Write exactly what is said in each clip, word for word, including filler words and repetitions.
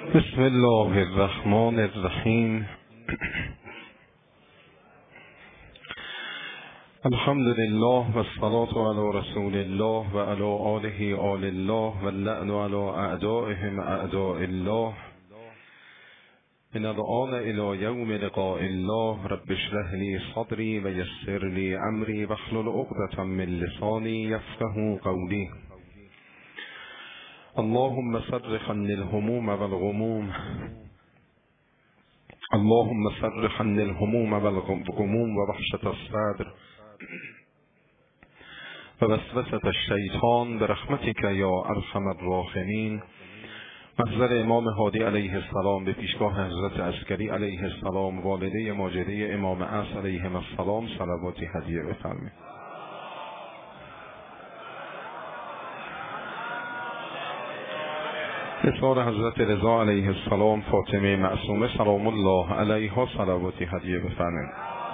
بسم الله الرحمن الرحیم. الحمد لله و الصلاة علی رسول الله و علی آله آل الله و اللعن علی اعدائهم اعداء الله من الآن الی یوم لقاء الله. رب اشرح لی صدری و یسر لی امری واحلل عقدة من لسانی یفقهوا قولی. اللهم صرف عني الهموم والغموم اللهم صرف عني الهموم والغموم ووحشة الصدر ووسوسة الشیطان برحمتك یا ارحم الراحمین. محضر امام هادی علیه السلام به پیشگاه حضرت عسکری علیه السلام، والده ماجده امام عصر علیهم السلام، صلواتی هدیه بفرمایید. اطهار حضرت رضا علیه السلام، فاطمه معصومه سلام الله علیها، صلواتی هدیه بفرمایید.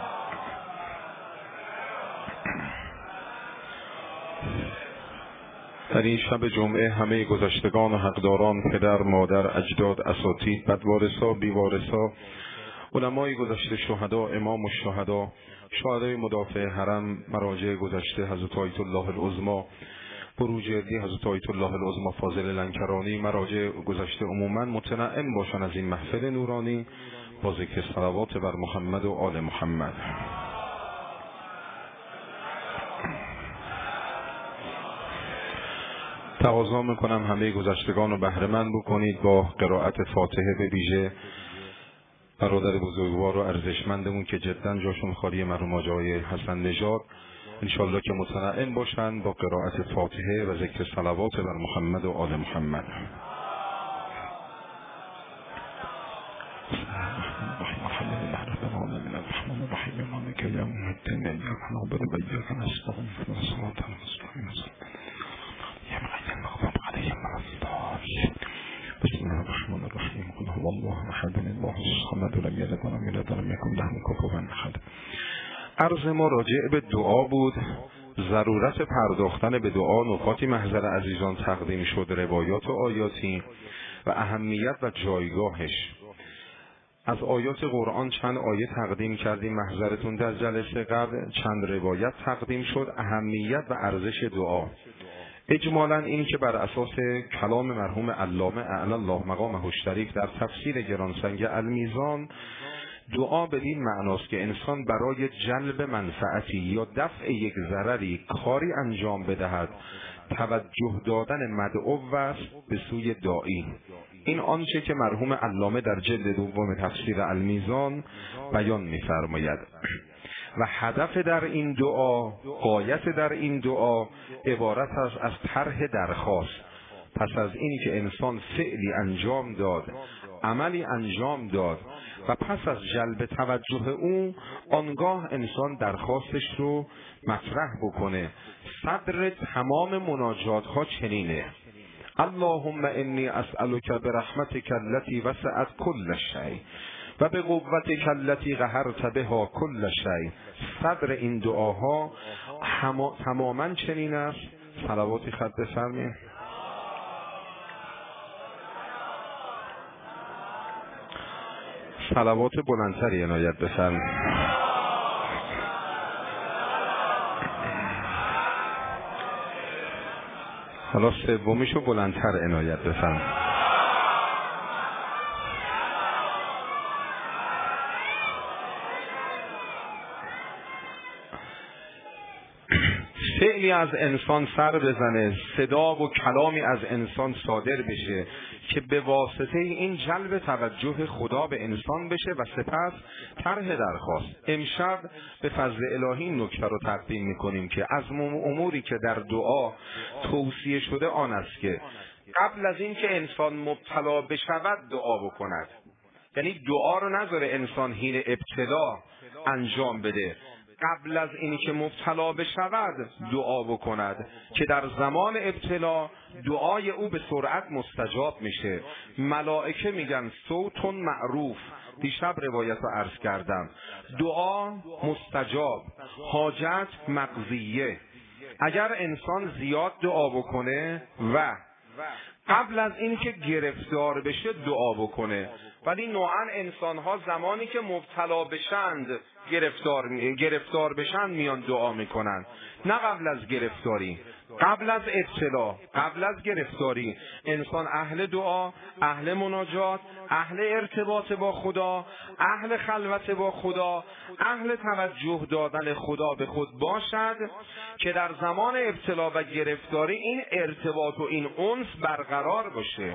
در این شب جمعه همه گذشتگان و حقداران، پدر، مادر، اجداد، اساتید، بدوارثا، بیوارثا، علمای گذشته، شهدا، امام الشهدا، شهدای مدافع حرم، مراجع گذشته، حضرت آیت الله العظمی بروجردی، حضرت آیت الله العظمی فاضل لنکرانی، مراجع گذشته عموما متنعم باشن از این محفل نورانی با ذکر صلوات بر محمد و آل محمد. تقاضا میکنم همه گذشتگان رو بهره مند بکنید با قرائت فاتحه، به ویژه برادر بزرگوار و ارزشمندمون که جدا جاشون خالی، مرحوم آقای حسن نژاد، انشالله که متنعم باشند با قرائت فاتحه و ذکر صلوات بر محمد و آل محمد. بسم الله الرحمن الرحیم. قل هو الله احد الله الصمد لم یلد ولم یولد ولم یکن له کفوا احد. عرض ما راجع به دعا بود. ضرورت پرداختن به دعا، نکاتی محضر عزیزان تقدیم شد، روایات و آیاتی و اهمیت و جایگاهش. از آیات قرآن چند آیه تقدیم کردیم محضرتون در جلسه قبل، چند روایت تقدیم شد، اهمیت و ارزش دعا. اجمالاً این که بر اساس کلام مرحوم علامه اعلی الله مقامه الشریف در تفسیر گرانسنگ المیزان، دعا بدین معناست که انسان برای جلب منفعتی یا دفع یک ضرری کاری انجام بدهد، توجه دادن مدعو است به سوی داعی. این آنچه که مرحوم علامه در جلد دوم تفسیر المیزان بیان می‌فرماید. و هدف در این دعا، غایت در این دعا عبارت است از طرح درخواست. پس از اینی که انسان فعلی انجام داد، عملی انجام داد و پس از جلب توجه او، آنگاه انسان درخواستش رو مطرح بکنه. صدر تمام مناجات ها چنینه: اللهم انی اسألک برحمتک التي وسعت کل شیء و به قوتک التي قهرت بها کل شیء. صدر این دعاها تماما چنین است. صلواتی خط بفرمایید. صلوات بلندتری عنایت بفرمایید. حالا سومیشو بلندتر عنایت بفرمایید. فعلی از انسان سر بزنه، صدا و کلامی از انسان صادر بشه که به واسطه این جلب توجه خدا به انسان بشه و سپس طرح درخواست. امشب به فضل الهی این نکته رو تقدیم میکنیم که از اموری که در دعا توصیه شده آن است که قبل از این که انسان مبتلا بشود دعا بکند. یعنی دعا رو نذاره انسان حین ابتلا انجام بده، قبل از اینی که مبتلا بشود دعا بکند که در زمان ابتلا دعای او به سرعت مستجاب میشه. ملائکه میگن صوتون معروف. دیشب روایت رو عرض کردم، دعا مستجاب، حاجت مقضیه. اگر انسان زیاد دعا بکنه و قبل از این که گرفتار بشه دعا بکنه. ولی نوعا انسان‌ها زمانی که مبتلا بشند گرفتار گرفتار بشند میان دعا میکنن، نه قبل از گرفتاری. قبل از ابتلا، قبل از گرفتاری انسان اهل دعا، اهل مناجات، اهل ارتباط با خدا، اهل خلوت با خدا، اهل توجه دادن خدا به خود باشد که در زمان ابتلا و گرفتاری این ارتباط و این انس برقرار باشه.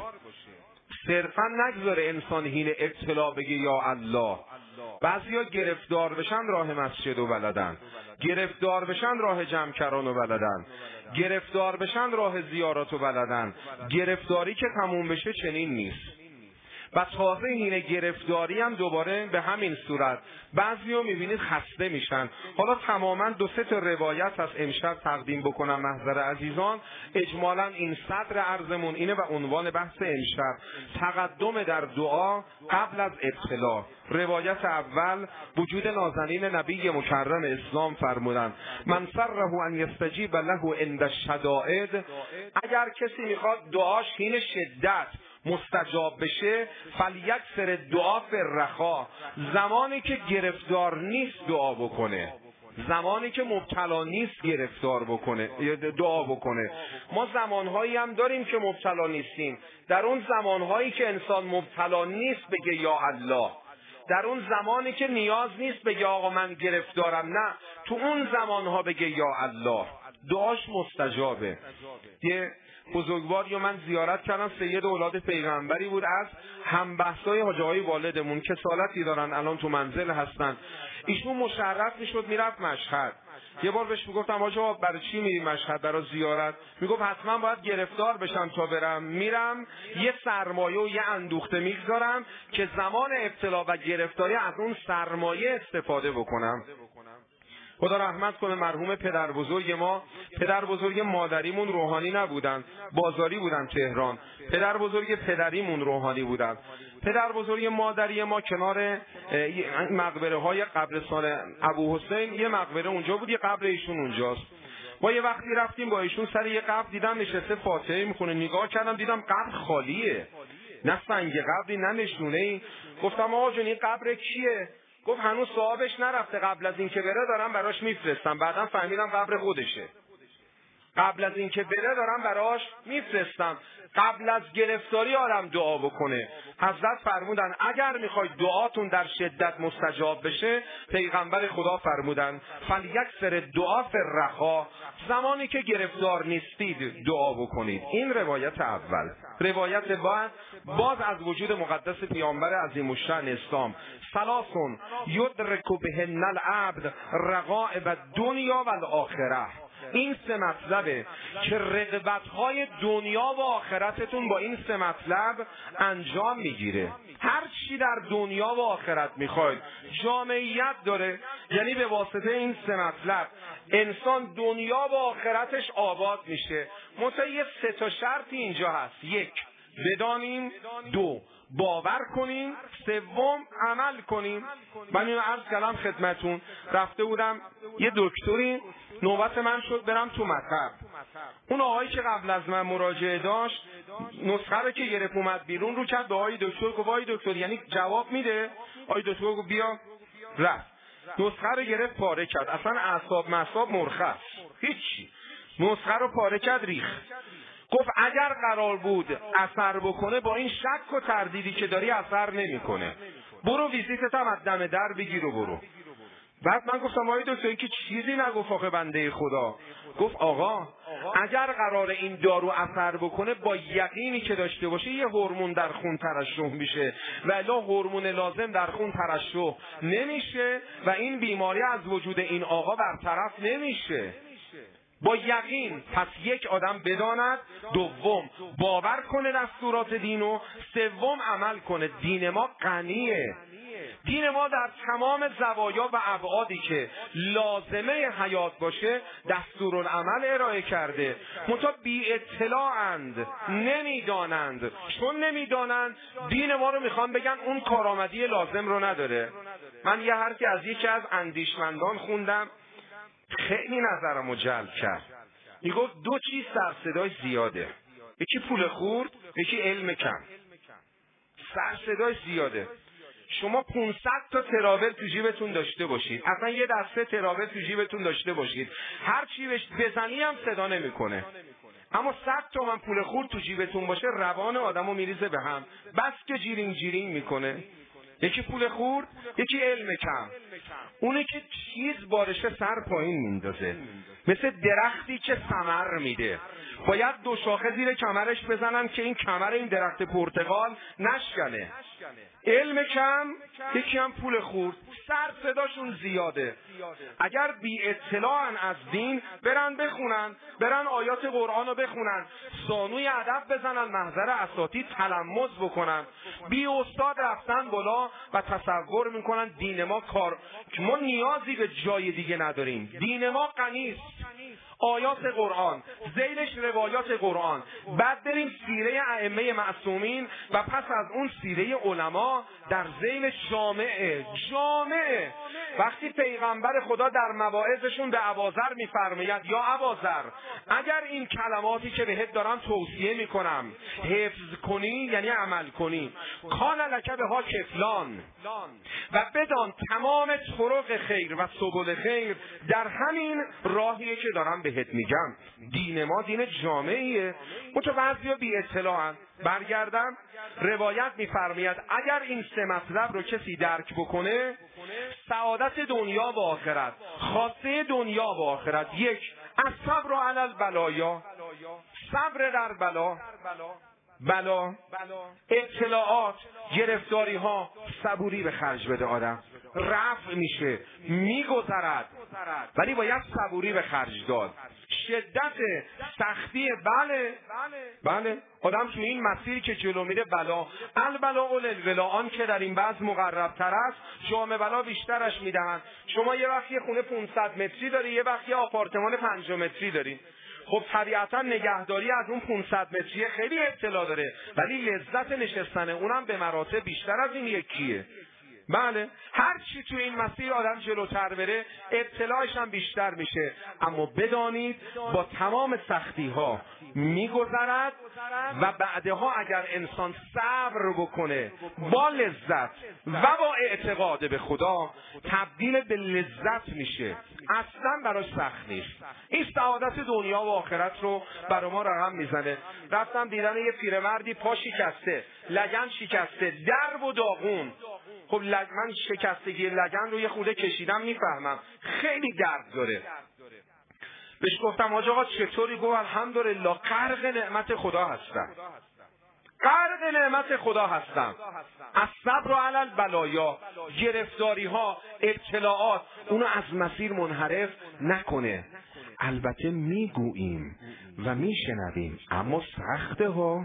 صرفا نگذاره انسان حین ابتلا بگه یا الله. بعضیا گرفتار بشن راه مسجد و بلدن، گرفتار بشن راه جمعکران و بلدن، گرفتار بشن راه زیارات و بلدن. گرفتاری که تموم بشه چنین نیست. و تازه حین گرفتاری هم دوباره به همین صورت بعضیا میبینید خسته میشن. حالا تماما دو سه تا روایت از امشب تقدیم بکنم محضر عزیزان. اجمالا این صدر عرضمون اینه و عنوان بحث امشب تقدم در دعا قبل از ابتلا. روایت اول وجود نازنین نبی مکرم اسلام فرمودند من سره ان یستجیب له عند الشدائد، اگر کسی میخواد دعاش حین شدت مستجاب بشه فلیکثر دعا فی الرخا، زمانی که گرفتار نیست دعا بکنه، زمانی که مبتلا نیست گرفتار بکنه دعا بکنه. ما زمانهایی هم داریم که مبتلا نیستیم. در اون زمانهایی که انسان مبتلا نیست بگه یا الله، در اون زمانی که نیاز نیست بگه آقا من گرفتارم، نه، تو اون زمانها بگه یا الله، دعاش مستجابه. یه بزرگواری من زیارت کردم، سید اولاد پیغمبری بود، از همبحثای حاج آقای والدمون که سالتی دارن الان تو منزل هستن. ایشون مشرف میشد میرفت مشهد. یه بار بهش میگفتم حاج آقا برای چی میری مشهد برای زیارت؟ میگفت حتما باید گرفتار بشم تا برم. میرم یه سرمایه و یه اندوخته میگذارم که زمان ابتلا و گرفتاری از اون سرمایه استفاده بکنم. خدا رحمت کنه مرحوم پدر بزرگ ما، پدر بزرگ مادریمون روحانی نبودن، بازاری بودن تهران. پدر بزرگ پدریمون روحانی بودن. پدر بزرگ مادری ما کنار مقبره های قبرستان ابو حسین یه مقبره اونجا بود، یه قبر ایشون اونجاست. ما یه وقتی رفتیم با ایشون سر یه قبر، دیدم نشسته فاتحه میخونه، نگاه کردم دیدم قبر خالیه، نه سنگ قبری نه نشونه. گفتم آقا جون این قبر کیه؟ گفت هنوز صاحبش نرفته، قبل از این که بره دارم براش میفرستم. بعدم فهمیدم قبر خودشه. قبل از این که بره دارم براش میفرستم. قبل از گرفتاری آدم دعا بکنه. حضرت فرمودن اگر میخواید دعاتون در شدت مستجاب بشه، پیغمبر خدا فرمودن فلیکثر دعا فی الرخا، زمانی که گرفتار نیستید دعا بکنید. این روایت اول. روایت بعد باز از وجود مقدس پیامبر عظیم الشأن اسلام، ثلاث یدرک بهن العبد رغائب الدنیا و الاخره. این سه مطلبه که رغبت‌های دنیا و آخرتتون با این سه مطلب انجام میگیره. هر چی در دنیا و آخرت میخواید جامعیت داره، یعنی به واسطه این سه مطلب انسان دنیا و آخرتش آباد میشه. مثلا یه سه تا شرطی اینجا هست: یک، بدانیم; دو، باور کنیم; سوم، عمل کنیم. من اینو عرض کردم خدمتون. رفته بودم یه دکتری، نوبت من شد برم تو مطب. اون آقایی که قبل از من مراجعه داشت نسخه رو که گرفت اومد بیرون رو کرد به آقای دکتر، گفت آقای دکتر یعنی جواب میده؟ آقای دکتر گفت بیا. رفت نسخه رو گرفت پاره کرد، اصلا اعصاب مصاب مرخص، هیچی. نسخه رو پاره کرد ریخت. گفت اگر قرار بود اثر بکنه با این شک و تردیدی که داری اثر نمیکنه، برو ویزیتت هم از دم در بگیر و برو. بعد من گفتم آقای دکتر این که چیزی نگفت آخه بنده خدا. گفت آقا اگر قرار این دارو اثر بکنه با یقینی که داشته باشه یه هورمون در خون ترشح میشه و الا هورمون لازم در خون ترشح نمیشه و این بیماری از وجود این آقا برطرف نمیشه. با یقین. پس یک آدم بداند، دوم باور کنه دستورات دینو، سوم عمل کنه. دین ما غنیه. دین ما در تمام زوایا و ابعادی که لازمه حیات باشه دستورالعمل ارائه کرده. منتها بی اطلاعند، نمیدانند. چون نمیدانند دین ما رو میخوان بگن اون کارآمدی لازم رو نداره. من یه حرفی از یکی از اندیشمندان خوندم خیلی نظرمو جلب کرد. میگفت دو چیز سر صدای زیاده. یکی پول خورد، یکی علم کم. سر صدای زیاده. شما پانصد تا تراول تو جیبتون داشته باشید، اصلا یه دسته تراول تو جیبتون داشته باشید، هر چی بزنی هم صدا نمیکنه. اما صد تومن پول خورد تو جیبتون باشه، روان آدمو میریزه به هم، بس که جیرینگ جیرینگ میکنه. یکی پول خورد، یکی علم کم. اونه که چیز بارشه سر پایین میندازه، مثل درختی که ثمر میده، باید دو شاخه زیر کمرش بزنن که این کمر این درخت پرتقال نشکنه. علم کم، یکی هم پول خورد، سر صداشون زیاده. اگر بی اطلاعن از دین، برن بخونن، برن آیات قرآن رو بخونن، زانوی ادب بزنن، محضر اساتید تلمذ بکنن. بی استاد رفتن بالا و تصور میکنن دین ما کار، ما نیازی به جای دیگه نداریم، دین ما غنی است. آیات قرآن، ذیلش روایات قرآن، بعد بریم سیره ائمه معصومین و پس از اون سیره علما در ذیل جامعه. جامعه وقتی پیغمبر خدا در مواعظشون به اباذر میفرماید یا اباذر، اگر این کلماتی که بهت دارم توصیه میکنم حفظ کنی یعنی عمل کنی، کان لک بها کفلان، و بدان تمام طرق خیر و سبل خیر در همین راهیه که دارم بهت میگم. دین ما دین جامعیه. منتها بعضیا بی اطلاعن. برگردم، روایت میفرماید اگر این سه مطلب رو کسی درک بکنه، سعادت دنیا و آخرت، خاصه دنیا و آخرت. یک، از صبر علی البلایا، صبر در بلا، بلا، اطلاعات، گرفتاری ها، صبوری به خرج بده. آدم رفع میشه، میگذرد، ولی باید صبوری به خرج داد. شدت سختی، بله بله، آدم تو این مسیری که جلو میره بلا، البلا اول الولا، آن که در این بعض مقرب تر است جام بلا بیشترش میدهند. شما یه وقت یه خونه پانصد متری داری، یه وقت یه آپارتمان پنج متری داری. خب طبیعتا نگهداری از اون پانصد متری خیلی اطلاع داره، ولی لذت نشستن اونم به مراتب بیشتر از این یکیه. بله، هر چی تو این مسیر آدم جلوتر بره اطلاعش هم بیشتر میشه. اما بدانید با تمام سختی ها میگذرد و بعدها اگر انسان صبر بکنه با لذت و با اعتقاد به خدا، تبدیل به لذت میشه، اصلا براش سخت نیست. این سعادت دنیا و آخرت رو برای ما رقم میزنه. رفتم دیدن یه پیرمردی پا شکسته، لگن شکسته، درب و داغون. خب من شکستگی لگن رو یه خورده کشیدم، میفهمم خیلی درد داره. بهش گفتم حاج آقا چطوری؟ گفت الحمدلله غرق نعمت خدا هستم، غرق نعمت خدا هستم. از صبر علی البلایا، گرفتاری ها، ابتلاعات اونو از مسیر منحرف نکنه. البته میگوییم و میشنویم اما سخته ها.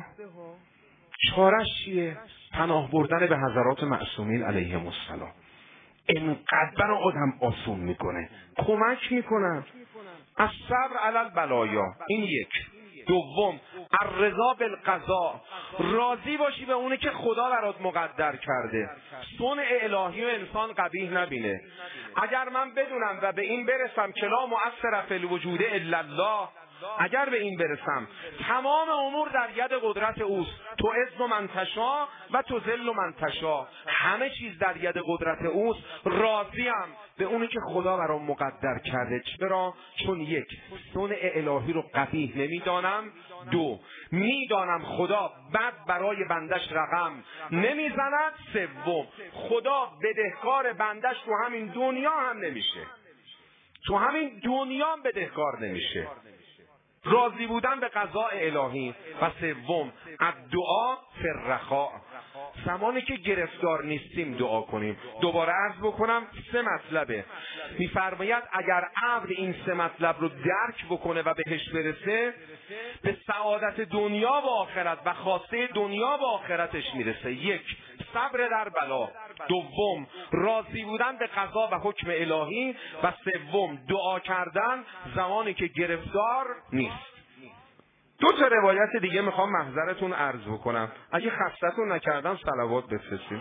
چارش چیه؟ پناه بردن به حضرات معصومین علیهم السلام. اینقدر برای آدم آسون میکنه، کمک میکنن. از صبر علی البلایا، این یک. دوم، الرضا بالقضاء، راضی باشی به اونه که خدا برات مقدر کرده. صنع الهی و انسان قبیح نبینه. اگر من بدونم و به این برسم که لا مؤثر فی الوجود الا الله، اگر به این برسم تمام امور در ید قدرت اوست، تو عز من تشا و تو ذل من تشا، همه چیز در ید قدرت اوست، راضیم به اونی که خدا برام مقدر کرده. چرا؟ چون یک، صنع الهی رو قبیح نمیدانم. دو، میدانم خدا بد برای بندش رقم نمیزند. سوم، خدا بدهکار بندش تو همین دنیا هم نمیشه، تو همین دنیا هم بدهکار نمیشه. راضی بودن به قضاء الهی. و سوم، الدعا فی الرخاء، زمانی که گرفتار نیستیم دعا کنیم. دوباره عرض بکنم سه مطلبه. میفرماید اگر عبد این سه مطلب رو درک بکنه و بهش برسه، به سعادت دنیا و آخرت و خاصه دنیا و آخرتش میرسه. یک، صبر در بلا. دوم، راضی بودن به قضا و حکم الهی. و سوم، دعا کردن زمانی که گرفتار نیست. دو تا روایت دیگه میخوام محضرتون عرض بکنم، اگه خستتون نکردم صلوات بفرستیم.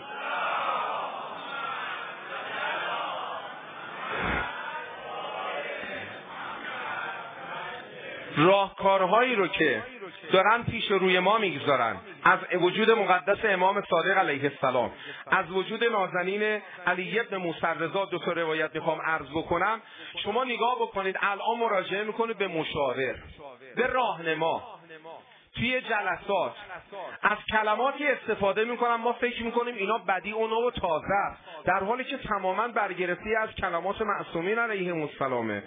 راهکارهایی رو که دارن پیش روی ما میگذارن، از وجود مقدس امام صادق علیه السلام، از وجود نازنین علی ابن موسی رضا، دو تا روایت میخوام عرض بکنم. شما نگاه بکنید، الان مراجعه میکنید به مشاور، به راهنما، توی جلسات از کلماتی استفاده میکنن ما فکر میکنیم اینا بدیع و نو و تازه است، در حالی که تماما برگرفته از کلمات معصومین علیهم السلامه.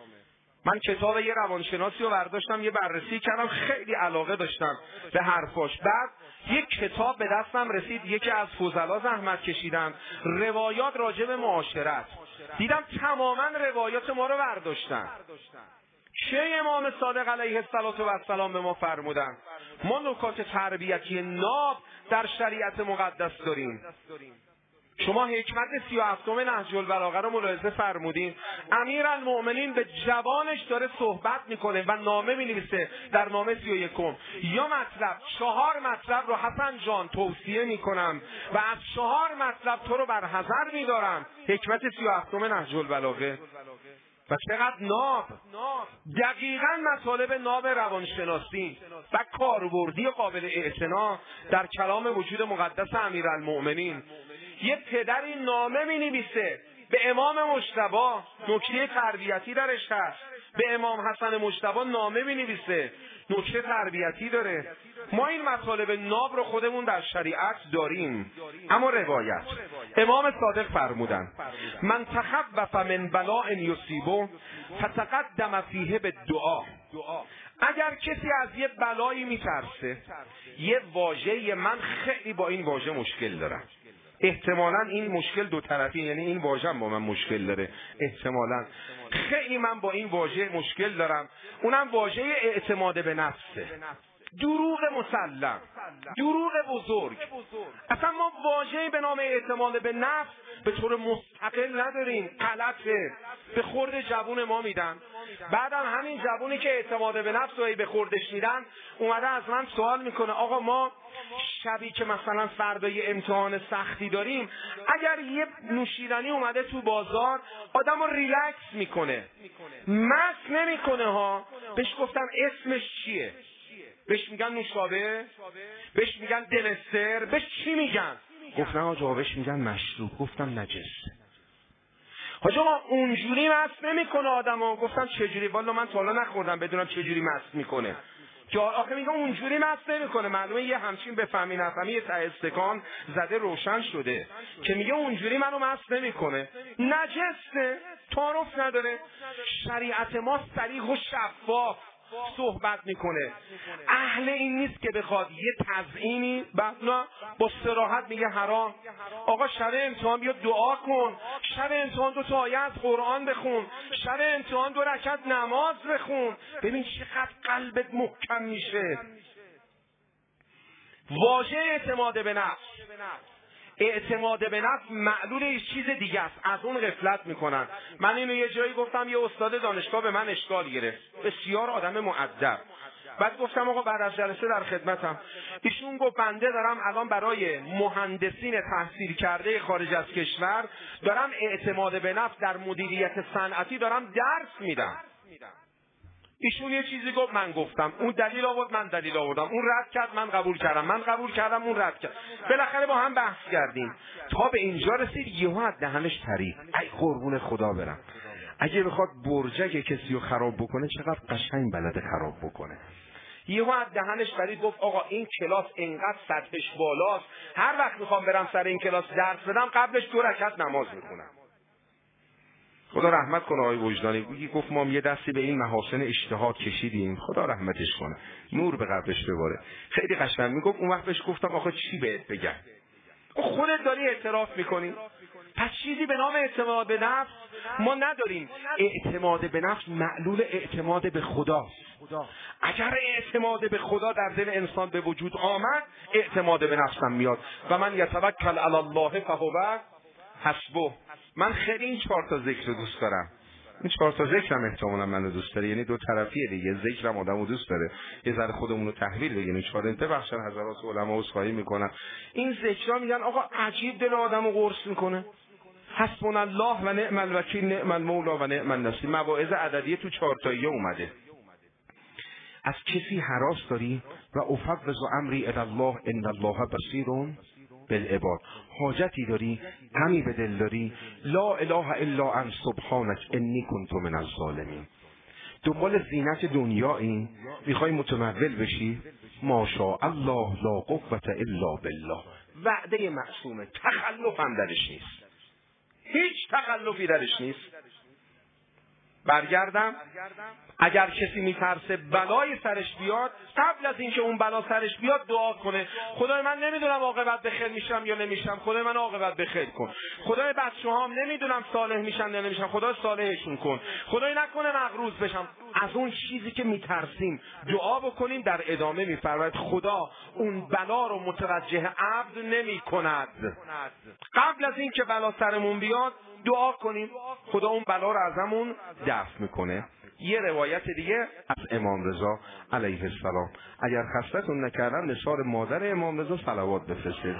من کتاب یه روانشناسی رو برداشتم، یه بررسی کردم، خیلی علاقه داشتم به حرفاش. بعد یک کتاب به دستم رسید، یکی از فضلا زحمت کشیدن، روایات راجع به معاشرت، دیدم تماما روایات ما رو برداشتن. چه امام صادق علیه السلام به ما فرمودن؟ ما نکات تربیتی ناب در شریعت مقدس داریم. شما حکمت سی و هفتم نهج البلاغه رو ملاحظه فرمودین، امیرالمؤمنین به جوانش داره صحبت میکنه و نامه مینویسه در نامه سی و یکم، یا مطلب چهار مطلب رو حسن جان توصیه میکنم و از چهار مطلب تو رو بر حذر میدارم. حکمت سی و هفتم نهج البلاغه. و چقدر ناب، دقیقاً مطالب ناب روانشناسی و کاربردی قابل اعتنا در کلام وجود مقدس امیرالمؤمنین. یه پدری نامه می نویسه به امام مجتبی، نکته تربیتی درش هست، به امام حسن مجتبی نامه می نویسه، نکته تربیتی داره. ما این مطالب ناب رو خودمون در شریعت داریم. اما روایت امام صادق فرمودن من تخوف من بلاء یصیبه فتقدم فیه بالدعا. اگر کسی از یه بلایی میترسه، یه واژه، من خیلی با این واژه مشکل دارم، احتمالاً این مشکل دو طرفی، یعنی این واژه با من مشکل داره، احتمالاً خیلی من با این واژه مشکل دارم، اونم واژه اعتماد به نفسه. دروغ مسلم، دروغ بزرگ. اصلا ما واژه‌ای به نام اعتماد به نفس به طور مستقل نداریم، غلطه، به خورد جوون ما میدن. بعدم همین جوونی که اعتماد به نفس رو به خوردش میدن اومده از من سوال میکنه آقا ما شبی که مثلا فردای امتحان سختی داریم، اگر یه نوشیدنی اومده تو بازار آدم رو ریلکس میکنه، مست نمیکنه ها، بهش گفتم اسمش چیه؟ بهش میگن نوشابه، بهش میگن دلستر، بهش چی میگن؟ گفتن آقا بهش میگن مشروب. گفتم نجس. حاجا ما اونجوری مست نمیکنه آدمو. گفتم چجوری؟ والا من تا حالا نخوردم بدونم چجوری مست میکنه. که آخه میگم اونجوری مست نمیکنه، معلومه یه همچین بفهمی نفهمی یه ته استکان زده روشن شده که میگه اونجوری منو مست نمیکنه. نجسه، تعارف نداره. شریعت ما صریح و شفاف صحبت میکنه، اهل این نیست که بخواد یه تزیینی بعدا با صراحت میگه حرام. آقا شب امتحان بیا دعا کن، شب امتحان دو تا آیه از قرآن بخون، شب امتحان دو رکعت نماز بخون، ببین چقدر قلبت محکم میشه. واژه اعتماد به نفس، اعتماد به نفس معلول یه چیز دیگه است، از اون غفلت میکنن. من اینو یه جایی گفتم، یه استاد دانشگاه به من اشکال گرفت، بسیار آدم مؤدب. بعد گفتم آقا بعد از جلسه در خدمتم. ایشون گفت بنده دارم الان برای مهندسین تحصیل کرده خارج از کشور دارم اعتماد به نفس در مدیریت صنعتی دارم درس میدم. ایشون یه چیزی گفت، من گفتم، اون دلیل آورد، من دلیل آوردم، اون رد کرد، من قبول کردم، من قبول کردم، اون رد کرد. بالاخره با هم بحث کردیم تا به اینجا رسید یهو از دهنش پرید. ای قربون خدا برم، اگه بخواد برجک کسی رو خراب بکنه چقدر قشنگ بلده خراب بکنه. یهو از دهنش پرید گفت آقا این کلاس انقدر سطحش بالاست، هر وقت میخوام برم سر این کلاس درس بدم قبلش دو رکعت نماز میخونم. خدا رحمت کنه آقای وجدانی. گویی گفت ما یه دستی به این محاسن اجتهاد کشیدیم، خدا رحمتش کنه، نور به قبرش بباره. خیلی قشنگ میگفت. اون وقت بهش گفتم آخه چی بهت بگم؟ خودت داری اعتراف میکنی، پس چیزی به نام اعتماد به نفس ما نداریم. اعتماد به نفس معلول اعتماد به خداست. اگر اعتماد به خدا در دل انسان به وجود آمد، اعتماد به نفسم میاد. و من یتوکل علی الله فهو حسبه. من خیلی این چهار تا ذکر رو دوست دارم. این چهار تا ذکرم احتمالاً منو دوست داره، یعنی دو طرفیه دیگه. ذکرم آدمو دوست داره، یه ذره خودمون رو تحویل بگیریم. چهار انت بخشن حضرات علما عذرخواهی میکنن. این ذکرها میگن آقا عجیب دل آدمو قرص میکنه. حسبنا الله و نعم الوکیل، نعم المولا و نعم النصیر. مواعظ عددیه تو چهار تاییه اومده. از کسی هراس داری و افوض امری الی الله ان الله بصیر بالعباد، حاجتی داری، غمی به دل داری، لا اله الا انت سبحانک انی کنت من الظالمین. دنبال زینت دنیایی، میخوای متمول بشی، ماشاء الله لا قوة الا بالله، وعده معصومه، تخلف هم درش نیست، هیچ تخلفی درش نیست. برگردم، اگر کسی میترسه بلای سرش بیاد، قبل از اینکه اون بلا سرش بیاد دعا کنه، خدای من نمیدونم عاقبت به خیر میشم یا نمیشم، خدای من عاقبت به خیر کن. خدای بچه‌هام نمیدونم صالح میشن یا نمیشن، خدای صالحشون کن. خدای نکنه مغروض بشم. از اون چیزی که میترسیم دعا بکنیم. در ادامه میفرماید خدا اون بلا رو متوجه عبد نمیکند. قبل از اینکه بلا سرمون بیاد دعا کنیم، خدا اون بلا رو ازمون دفع میکنه. یه روایت دیگه از امام رضا علیه السلام، اگر خستتون نکردن نثار مادر امام رضا صلوات بفرستید.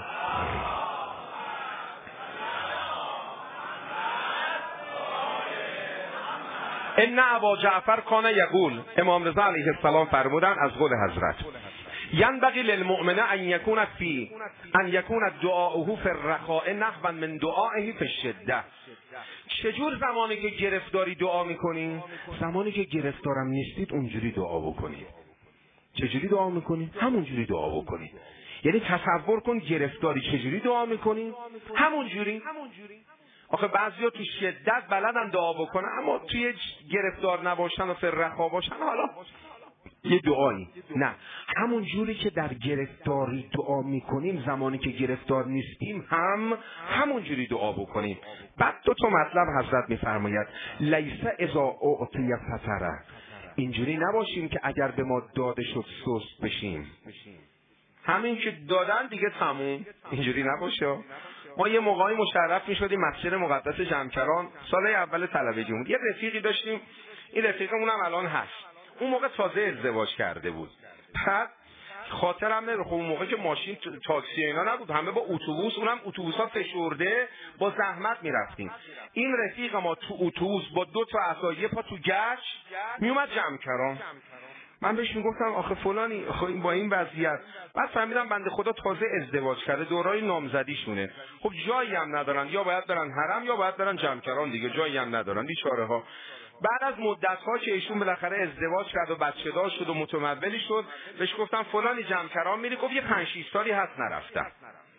ان ابا جعفر کان یقول، امام رضا علیه السلام فرمودن از قول حضرت، ینبغی للمؤمن ان یکون فی ان یکون دعاؤه فی الرخاء نحوا من دعائه فی الشده. چجور زمانی که گرفتاری دعا میکنین؟ زمانی که گرفتارم نیستید اونجوری دعا بکنید. چجوری دعا میکنید؟ همونجوری دعا بکنید. یعنی تصور کن گرفتاری چجوری دعا میکنین؟ همونجوری. آخه بعضیا تو شدت بلدن دعا بکنن، اما توی گرفتار نباشن و فرخا باشن حالا یه دعایی نه، همون جوری که در گرفتاری دعا میکنیم زمانی که گرفتار نیستیم هم همون جوری دعا بکنیم. بعد دو تا مطلب حضرت میفرماید لیس اذا اعطی فتره، اینجوری نباشیم که اگر به ما داده شد سست بشیم، همین که دادن دیگه تموم، اینجوری نباشه. ما یه موقعی مشرف میشدیم مسجد مقدس جمکران، سال اول طلبگی بود، یه رفیقی داشتیم، این رفیقمون هم الان هست، اون موقع تازه ازدواج کرده بود. بعد خاطرم نمیره، خب اون موقع که ماشین تاکسی اینا نبود، همه با اتوبوس، اونم اتوبوسا فشرده با زحمت میرفتیم. این رفیق ما تو اتوبوس با دو تا عصایه پا تو گچ میومد جمکران. من بهش میگفتم آخه فلانی، آخه با این وضعیت. بعد فهمیدم بنده خدا تازه ازدواج کرده، دورای نامزدیشونه، خب جایی هم ندارن، یا باید برن حرم یا باید برن جمکران دیگه، جایی هم ندارن بیچاره ها. بعد از مدت ها که ایشون بالاخره ازدواج کرد و بچه دار شد و متمولی شد، بهش گفتم فلانی جمکران میری؟ گفت یه پنج شش سالی هست نرفتم.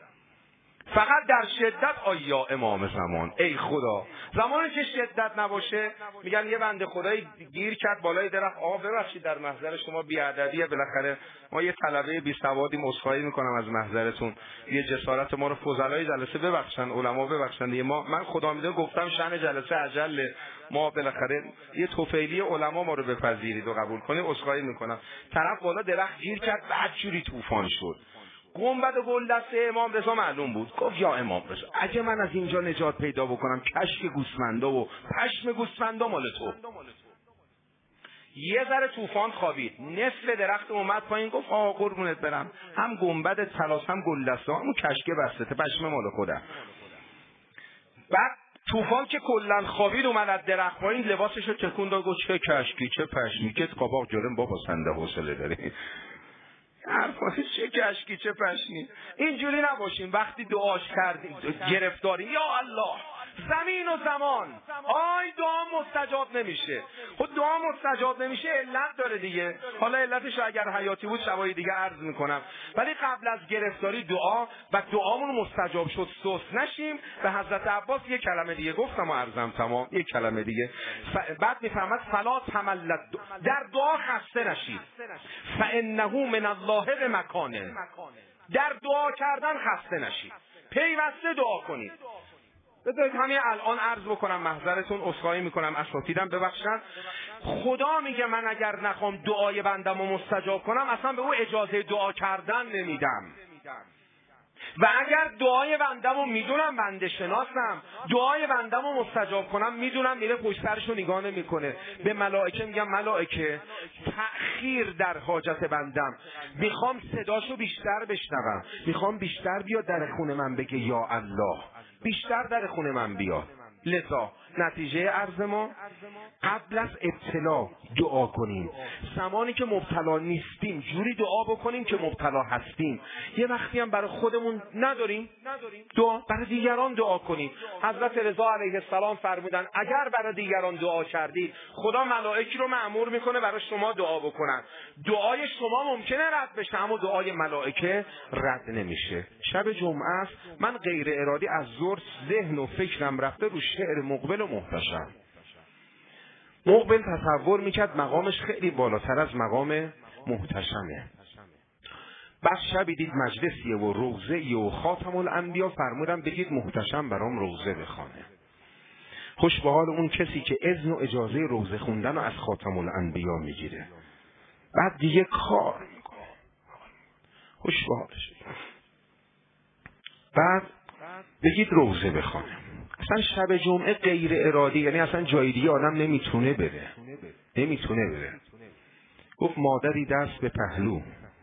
فقط در شدت آیا امام زمان، ای خدا، زمانی که شدت نباشه میگن یه بنده خدایی گیر کرد بالای درخت، آقا ببخشید در محضر شما بی‌ادبیه، بالاخره ما یه طلبه بی سوادیم، عذرخواهی میکنم از محضرتون، یه جسارت ما رو فضلای جلسه ببخشن، علما ببخشن دیگه، ما من خدا میده گفتم شأن جلسه عجله، ما بالاخره یه توفیلی علما ما رو بپذیرید و قبول کنید، عذرخواهی میکنم. طرف بالا درخت گیر کرد، بعد جوری طوفان شد. گنبد گلدسته امام رضا معلوم بود. گفت یا امام رضا، اگه من از اینجا نجات پیدا بکنم، کشک گوسفندا و پشم گوسفندا مال تو. یه ذره طوفان خوابید، نصف درخت اومد پایین، گفت آقا قربونت برم، هم گنبد طلاس هم گلدسته همون کشک بسته، پشم مال خودم. بعد طوفان که کلا خوابید اومد از درخت پایین، لباسشو تکون داد، گفت چه کشکی چه پشمی که قباق جرم بابا سنده حوصله داری. حرفاش چه کشکی چه پشمی. اینجوری نباشیم وقتی دعاش کردیم گرفتاریم، یا الله زمین و زمان، آی دعا مستجاب نمیشه. خود دعا مستجاب نمیشه علت داره دیگه، حالا علتش اگر حیاتی بود شبای دیگه عرض میکنم، ولی قبل از گرفتاری دعا و دعامون مستجاب شد سست نشیم. به حضرت عباس یک کلمه دیگه گفتم و عرضم تمام، یک کلمه دیگه ف... بعد میفهمد فلا تملت، در دعا خسته نشید، فانه من الله بمکانه، در دعا کردن خسته نشید، پیوسته دعا کنید. بذارید همین الان عرض بکنم، محضرتون عذرخواهی میکنم، اساتیدم ببخشن. خدا میگه من اگر نخوام دعای بندم رو مستجاب کنم، اصلا به او اجازه دعا کردن نمیدم. و اگر دعای بندم رو میدونم، بنده شناسم، دعای بندم رو مستجاب کنم، میدونم میره پشت سرش رو نگاه نمیکنه. به ملائکه میگم ملائکه تأخیر در حاجت بندم، میخوام صداشو بیشتر بشنوم، میخوام بیشتر بیاد در خونه من بگه یا الله، بیشتر در خونه من بیاد. لذا نتیجه عرض ما قبل از ابتلا دعا کنیم. زمانی که مبتلا نیستیم جوری دعا بکنیم که مبتلا هستیم. یه وقتی هم برای خودمون نداریم دعا برای دیگران دعا کنیم. حضرت رضا علیه السلام فرمودن اگر برای دیگران دعا کردید خدا ملائکی رو مأمور میکنه برای شما دعا بکنن. دعای شما ممکنه رد بشه اما دعای ملائکه رد نمیشه. شب جمعه است، من غیر ارادی از ظهر ذهن و فکرم رفته رو شعر مقبل و محتشم. مقبل تصور میکرد مقامش خیلی بالاتر از مقام محتشمه. بعد شبی دید مجلسیه و روضه‌ای و خاتم الانبیا، فرمودم بگید محتشم برام روضه بخونه. خوش به حال اون کسی که اذن و اجازه روضه خوندن رو از خاتم الانبیا میگیره. بعد دیگه کار میکنه. خوش به حالش. بعد بگید روضه بخونه. اصلا شب جمعه غیر ارادی، یعنی اصلا جای دیگه آدم نمیتونه بره. نمیتونه بره. گفت مادری دست به پهلو،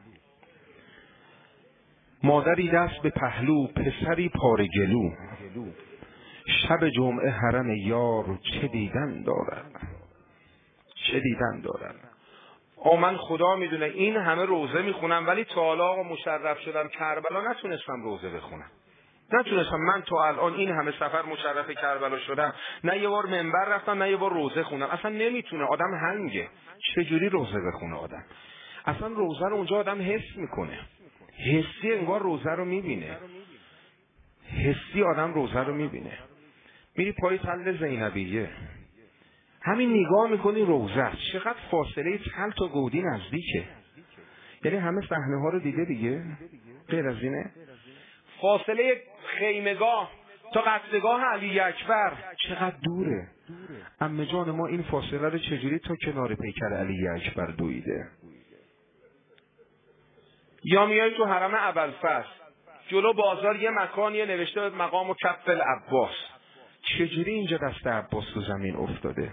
مادری دست به پهلو، پسری پاره گلو. شب جمعه حرم یار چه دیدن دارد، چه دیدن دارد. آ من خدا میدونه این همه روزه میخونم ولی تا حالا مشرف شدم کربلا نتونستم روزه بخونم. نتونستم. من تا الان این همه سفر مشرف کربلا شدم، نه یه بار منبر رفتم نه یه بار روزه خوندم. اصلا نمیتونه، آدم هنگه. چجوری روزه بخونه آدم؟ اصلا روزه رو اونجا آدم حس میکنه، حسی انگار روزه رو میبینه، حسی آدم روزه رو میبینه. میری پای تل زینبیه همین نگاه میکنی روزه چقدر فاصله تل تا گودی نزدیکه. یعنی همه صحنه ها رو دیده دیگه، غیر از اینه. فاصله خیمگاه تا قصدگاه علی اکبر چقدر دوره. عمه جان ما این فاصله رو چجوری تا کنار پیکر علی اکبر دویده. یا میای تو حرم ابوالفضل جلو بازار یه مکانیه نوشته مقام و کف العباس، چجوری اینجا دست عباس تو زمین افتاده.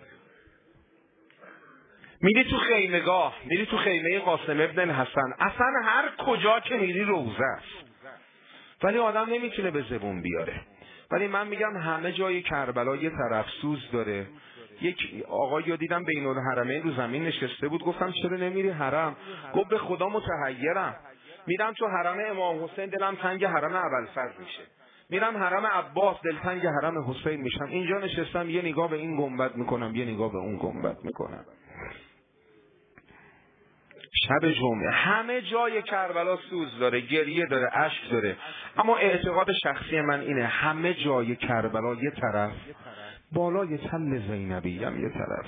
میری تو خیمگاه، میری تو خیمه قاسم ابن حسن، اصلا هر کجا که میری روزه است ولی آدم نمیتونه به زبون بیاره. ولی من میگم همه جای کربلا یه طرف سوز داره. یک آقایی دیدم بین الحرمین رو زمین نشسته بود، گفتم چرا نمیری حرم؟ گفت به خدا متحیرم، میرم تو حرم امام حسین دلم تنگ حرم ابوالفضل میشه، میرم حرم عباس دلتنگ حرم حسین میشم. اینجا نشستم یه نگاه به این گنبد میکنم یه نگاه به اون گنبد میکنم. شب جمعه همه جای کربلا سوز داره، گریه داره، اشک داره. اما اعتقاد شخصی من اینه همه جای کربلا یه طرف، بالای تل زینبی هم یه طرف.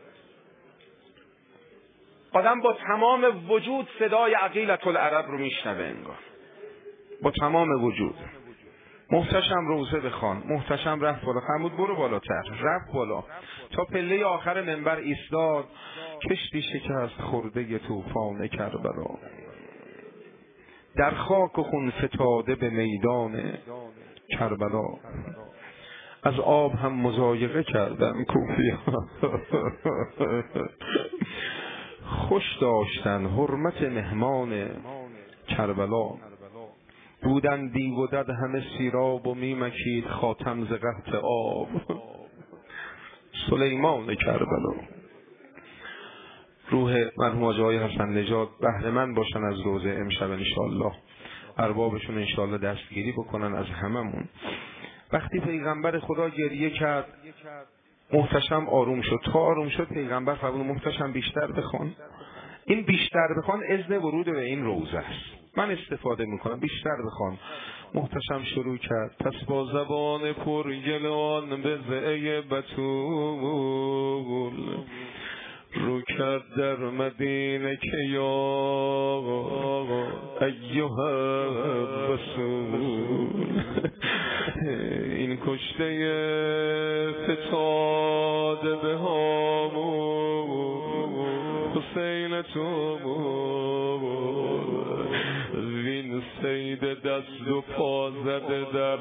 آدم با تمام وجود صدای عقیلة العرب رو میشنوه انگار، با تمام وجود. محتشم روزه بخوان. محتشم رفت بالا، فرمود برو بالاتر. رفت بالا تا پله آخر منبر ایستاد. کشتی شکست خورده طوفان کربلا، در خاک و خون فتاده به میدان کربلا. از آب هم مضایقه کردن کوفیان، خوش داشتن حرمت مهمان کربلا. بودن دیو و دد همه سیراب و میمکید خاتم ز قحط آب، سلیمان کربلا. روح مرحوم آقای حسن نژاد بهره مند باشن از روزه امشب انشالله، اربابشون انشالله دستگیری بکنن از هممون. وقتی پیغمبر خدا گریه کرد محتشم آروم شد. تا آروم شد پیغمبر فرمود محتشم بیشتر بخوان. این بیشتر بخوان اذن ورود به این روزه است، من استفاده میکنم. بیشتر بخوان. محتشم شروع کرد. پس با زبان پرگلان به زعه بتول، رو کرد در مدینه که یا ایها رسول. این کشته فتاده به هامون حسین تو بود، وین سید دست و پا زده در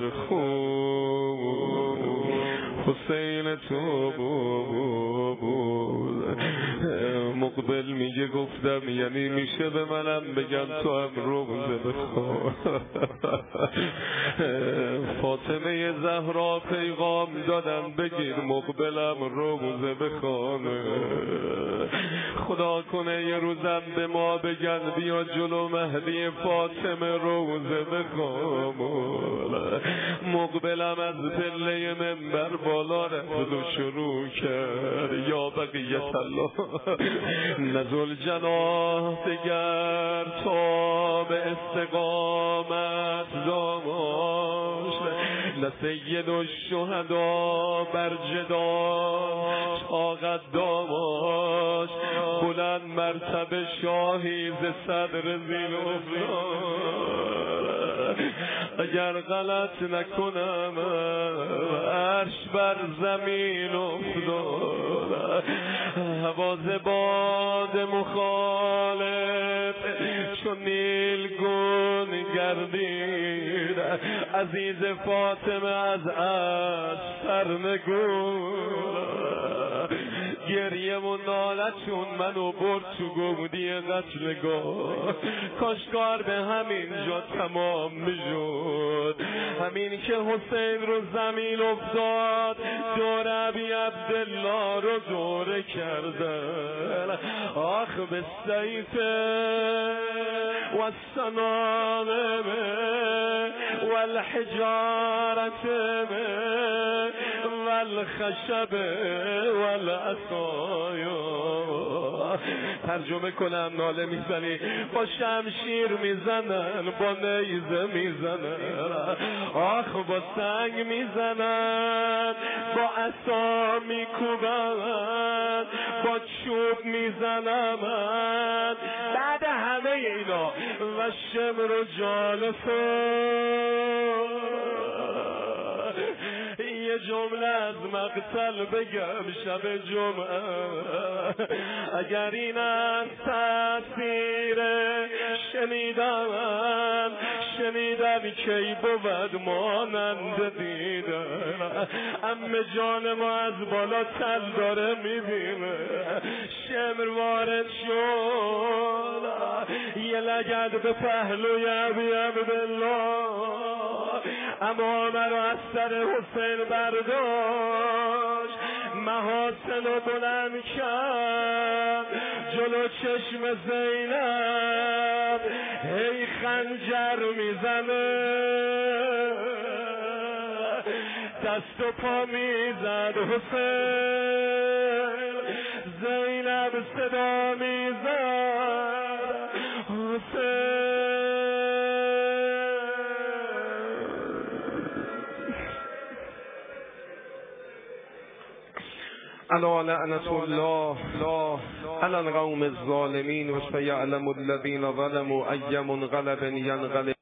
خون حسین تو بود. مقبل میگه گفتم یعنی میشه به منم بگم تو هم روزه بخوان. فاطمه زهرا پیغام دادن بگیر مقبلم روزه بخوانه. خدا کنه یه روزم به ما بگن بیا جلو مهدی فاطمه روزه بخوام. مقبلم از پله منبر بالا رفت و شروع کرد یا بقیت الله نزل جناح دگر تا به استقامت داشت. نه سید الشهدا بر جدال طاقت داشت. بلند مرتبه شاهی ز صدر زین افتاد. اگر غلط نکنم عرش بر زمین افتاد. حواز باد مخالف چون نیلگون گردید. عزیز فاطمه از عرش سرنگون. گریه و نالتون منو برد تو گودی قتلگاه. کاشکار به همین جا تمام میشد. همین که حسین رو زمین افتاد دور ابی عبدالله رو دوره کردن. آخ به سیف و السنانم و الحجارت و الخشب و العصایا. ترجمه کنم ناله میزنی با شمشیر میزنن با نیزه میزنن. آخ با سنگ میزنن با عصا میکوبن با چوب میزنن. بعد همه اینا و شمر و جالسه یه جمله از مقتل بگم شب جمعه. اگر این از تأثیر شنیدن شنیدن کی بود مانند دیدن. ام جان ما از بالا تل داره میبینه. شمر وارد شد یه لگد به پهلوی ابی عبدالله. اما مرا از سر حسین برداشت محاسن و بلند کرد جلو چشم زینب. هی خنجر میزنه دست و پا میزد حسین. زینب صدا میزد حسین. الا لعنت الله علی القوم الظالمین و سیعلم الذین ظلموا ای منقلب ینقلب